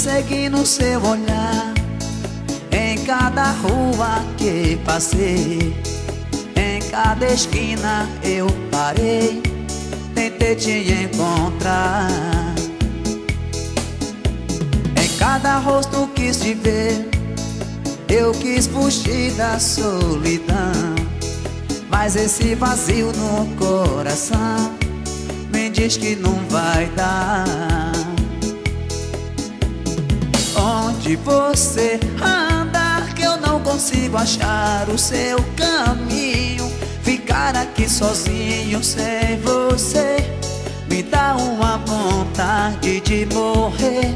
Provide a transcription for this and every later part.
segui no seu olhar, em cada rua que passei, em cada esquina eu parei, tentei te encontrar. Em cada rosto quis te ver, eu quis fugir da solidão, mas esse vazio no coração me diz que não vai dar. Onde você anda que eu não consigo achar o seu caminho? Ficar aqui sozinho sem você me dá uma vontade de morrer.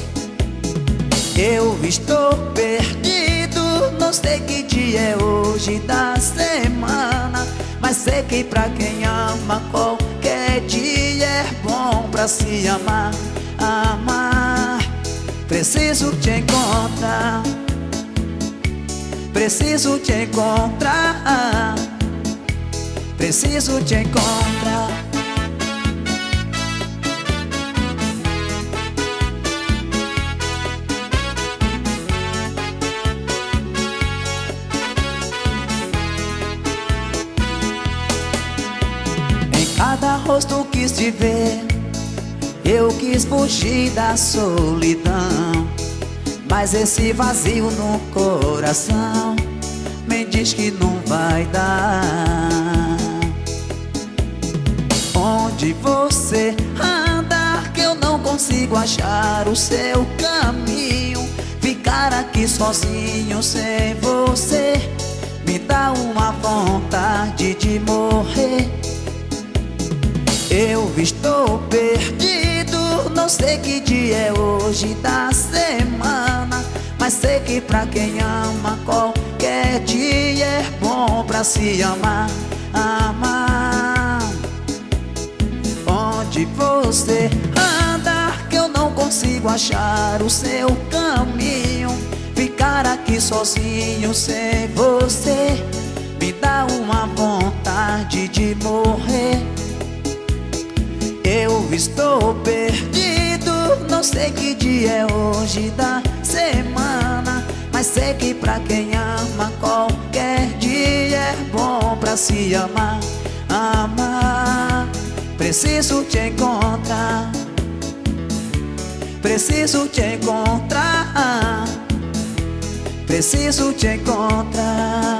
Eu estou perdido, não sei que dia é hoje da semana, mas sei que pra quem ama qualquer dia é bom pra se amar, amar. Preciso te encontrar, preciso te encontrar, preciso te encontrar. Em cada rosto quis te ver, eu quis fugir da solidão, mas esse vazio no coração me diz que não vai dar. Onde você anda que eu não consigo achar o seu caminho? Ficar aqui sozinho sem você me dá uma vontade de morrer. Eu estou perdido, não sei que dia é hoje da semana, mas sei que pra quem ama qualquer dia é bom pra se amar, amar. Onde você anda que eu não consigo achar o seu caminho? Ficar aqui sozinho sem você me dá uma vontade de morrer. Eu estou perdido, não sei que dia é hoje da semana, mas sei que pra quem ama qualquer dia é bom pra se amar, amar. Preciso te encontrar, preciso te encontrar, preciso te encontrar.